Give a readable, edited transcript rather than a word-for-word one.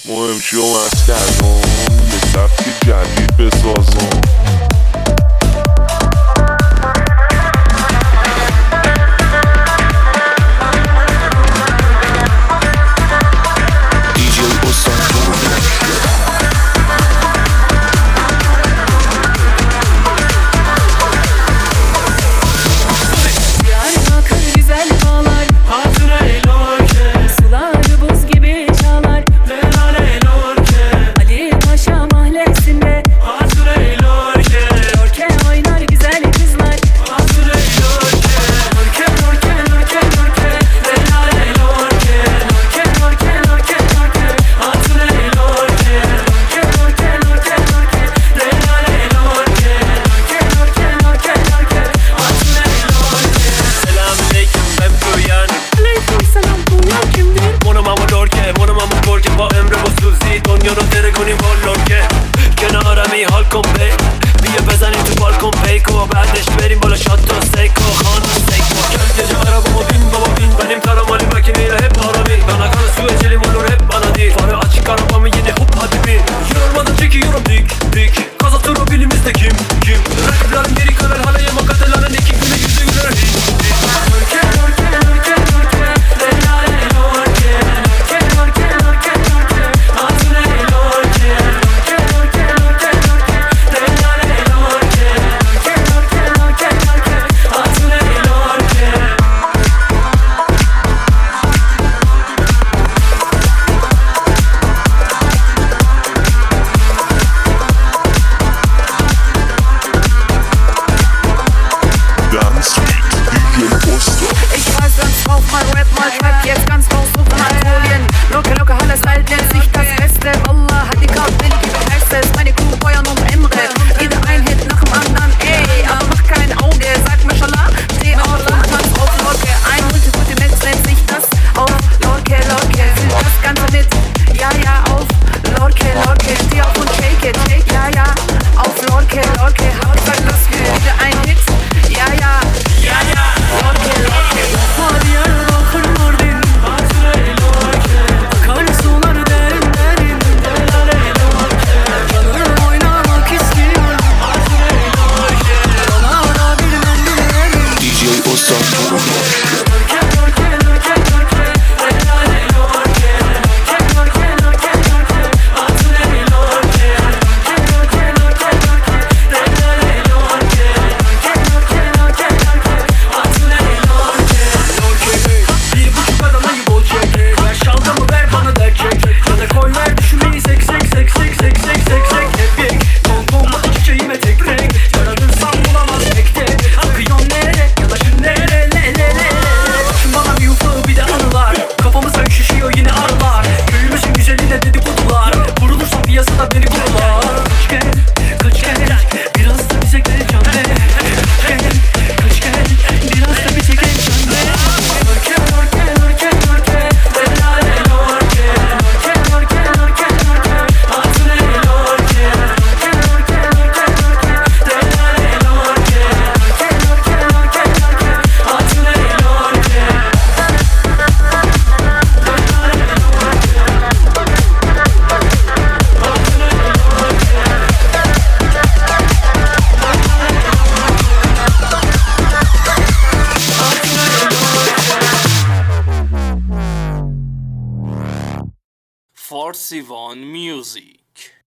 مهم شو مسکنم یه سبک جدید بسازم. بیا بزنیم تو بالکن پیکو و بعدش بریم بالا شات تا سیکو خانم سیکو گل gece arabama bin baba bin benim taramalı makineyle hep arabi bana kana su ecelim olur hep bana değil farı açık arabamı yine hop hadi bin yormadan çekiyorum dik dik kazatır o bilimizde kim rakiplerim geri karar halaya makatelerin iki güne yüzü güler Jetzt ganz raus, suche Anatolien. Locker, alles alt, nennt sich das Beste. Wallah, hat die Karte, wie heißt es? Meine Crew, Feuern und Emre. Jeder ein Hit nach dem anderen, ey. Aber mach kein Auge, sag mir Schallah. Steh auf und tanz auf Lorke. Ein Multikulti-Mix nennt sich das auf Lorke. Fühl das Ganze mit, ja, auf Lorke. Steh auf und shake it, ja, auf Lorke. Hauptsache das Gefühl, wieder ein Hit, ja, Lorke. Farsivan Music.